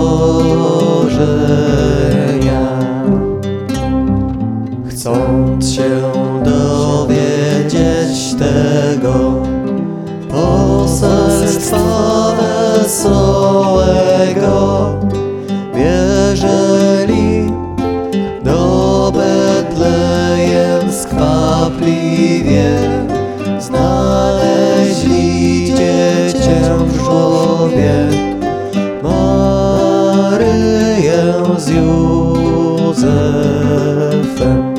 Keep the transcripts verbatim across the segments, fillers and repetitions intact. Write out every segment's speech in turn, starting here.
stworzenia. Chcąc się dowiedzieć tego poselstwa wesołego, wierzyli do Betlejem skwapliwie, znaleźli dziecię w żłobie, Maryję z Józefem.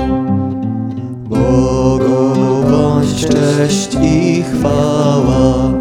Bogu bądź cześć i chwała